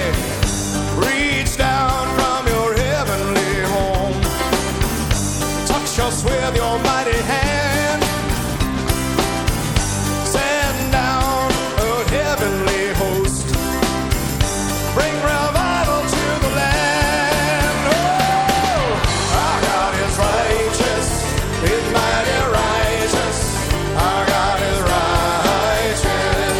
Reach down from your heavenly home, touch us with your mighty hand, send down a heavenly host, bring revival to the land. Oh, our God is righteous, He's mighty righteous, our God is righteous,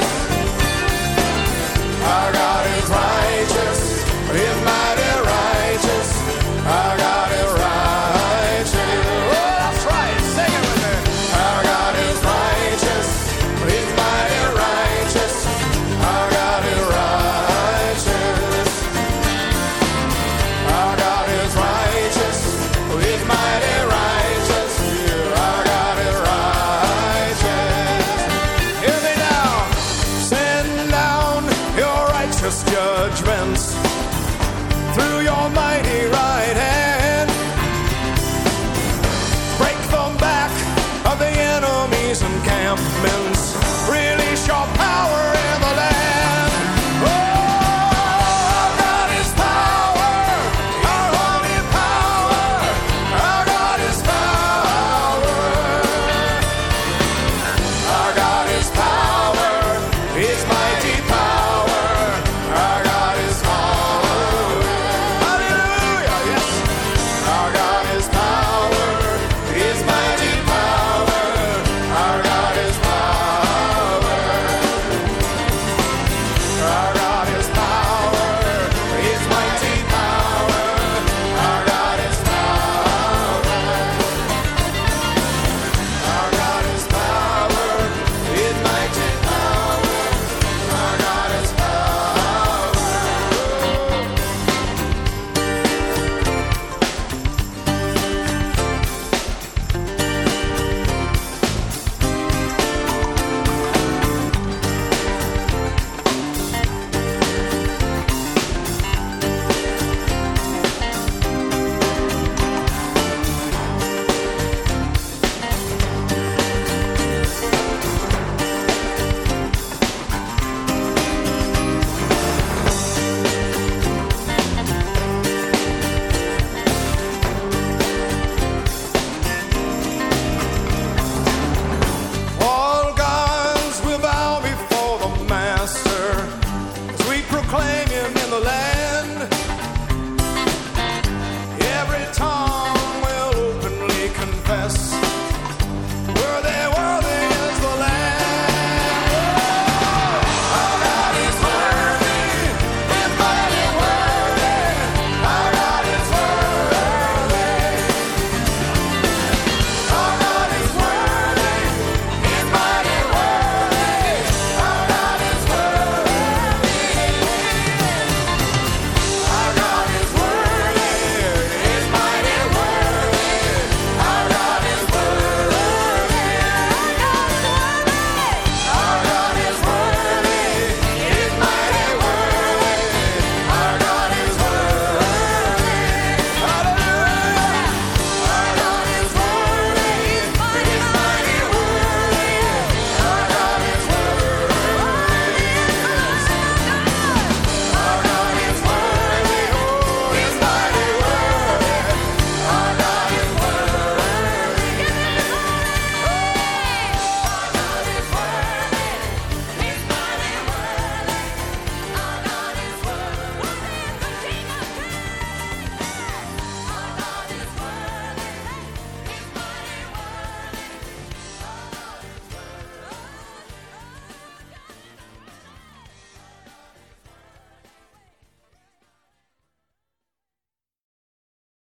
our God is righteous, He's mighty righteous, our God is righteous. Oh, that's right, sing it with me. Our God is righteous, He's mighty righteous, our God is righteous, our God is righteous, He's mighty righteous, our God is righteous. Hear me now, send down your righteous judgments through your mighty right hand, break the back of the enemy's encampments, release your power in the land. Oh, our God is power, our holy power, our God is power, our God is power, His mighty power, our God is power. Hallelujah, yes. Our God is power, His mighty power, our God is power, our God is power, His mighty power, our God is power, our God is power, His mighty power, our God is power. All gods will bow before the Master as we proclaim Him in the land.